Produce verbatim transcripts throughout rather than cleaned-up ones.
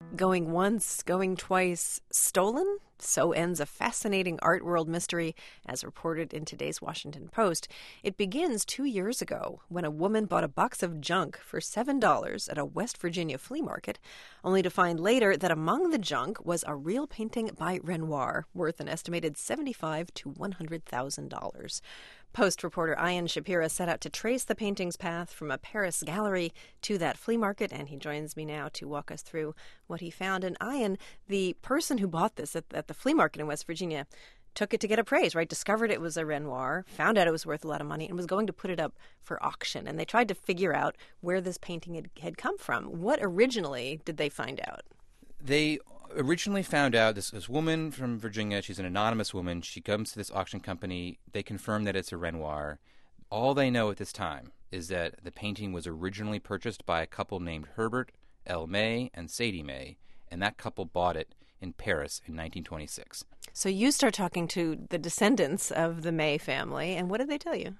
Going once, going twice, stolen? So ends a fascinating art world mystery, as reported in today's Washington Post. It begins two years ago when a woman bought a box of junk for seven dollars at a West Virginia flea market, only to find later that among the junk was a real painting by Renoir, worth an estimated seventy-five thousand to one hundred thousand dollars. Post reporter Ayan Shapira set out to trace the painting's path from a Paris gallery to that flea market, and he joins me now to walk us through what he found. And Ayan, the person who bought this at, at the flea market in West Virginia, took it to get appraised, right? Discovered it was a Renoir, found out it was worth a lot of money, and was going to put it up for auction. And they tried to figure out where this painting had, had come from. What originally did they find out? They originally found out this, this woman from Virginia, she's an anonymous woman. She comes to this auction company. They confirm that it's a Renoir. All they know at this time is that the painting was originally purchased by a couple named Herbert L. May and Sadie May, and that couple bought it in Paris in nineteen twenty-six. So you start talking to the descendants of the May family, and what did they tell you?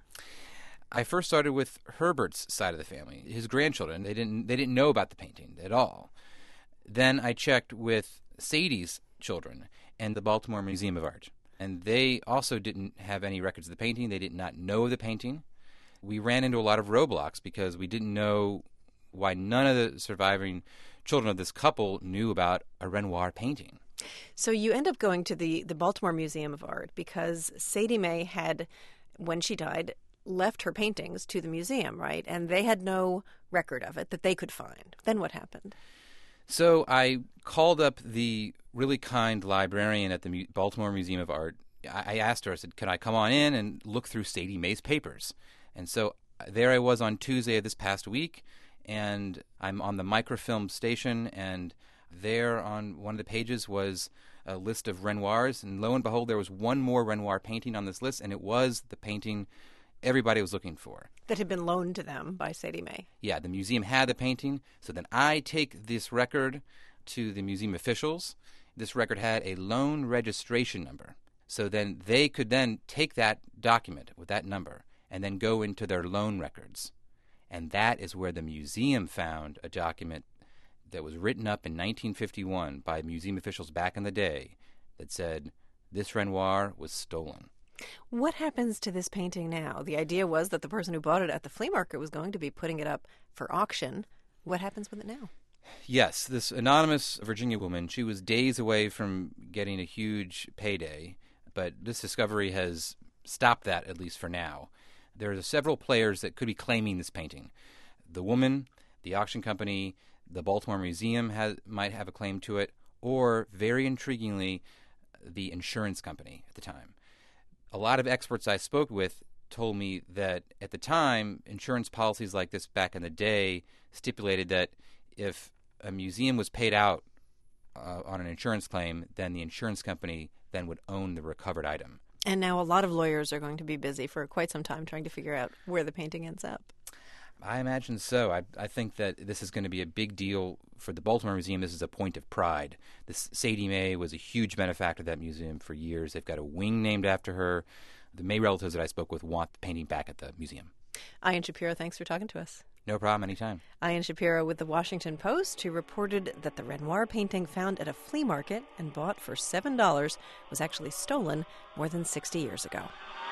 I first started with Herbert's side of the family. His grandchildren, they didn't they didn't know about the painting at all. Then I checked with Sadie's children and the Baltimore Museum of Art, and they also didn't have any records of the painting. They did not know of the painting. We ran into a lot of roadblocks because we didn't know why none of the surviving children of this couple knew about a Renoir painting. So you end up going to the, the Baltimore Museum of Art because Sadie May had, when she died, left her paintings to the museum, right? And they had no record of it that they could find. Then what happened? So I called up the really kind librarian at the Baltimore Museum of Art. I asked her, I said, can I come on in and look through Sadie May's papers? And so there I was on Tuesday of this past week, and I'm on the microfilm station, and there on one of the pages was a list of Renoirs, and lo and behold, there was one more Renoir painting on this list, and it was the painting everybody was looking for. That had been loaned to them by Sadie May. Yeah, the museum had the painting, so then I take this record to the museum officials. This record had a loan registration number. So then they could then take that document with that number and then go into their loan records. And that is where the museum found a document that was written up in nineteen fifty-one by museum officials back in the day that said, this Renoir was stolen. What happens to this painting now? The idea was that the person who bought it at the flea market was going to be putting it up for auction. What happens with it now? Yes, this anonymous Virginia woman, she was days away from getting a huge payday, but this discovery has stopped that, at least for now. There are several players that could be claiming this painting. The woman, the auction company, the Baltimore Museum has, might have a claim to it, or, very intriguingly, the insurance company at the time. A lot of experts I spoke with told me that at the time, insurance policies like this back in the day stipulated that if a museum was paid out uh, on an insurance claim, then the insurance company then would own the recovered item. And now a lot of lawyers are going to be busy for quite some time trying to figure out where the painting ends up. I imagine so. I, I think that this is going to be a big deal for the Baltimore Museum. This is a point of pride. This Sadie May was a huge benefactor of that museum for years. They've got a wing named after her. The May relatives that I spoke with want the painting back at the museum. Ayan Shapira, thanks for talking to us. No problem, anytime. Ayan Shapira with the Washington Post, who reported that the Renoir painting found at a flea market and bought for seven dollars was actually stolen more than sixty years ago.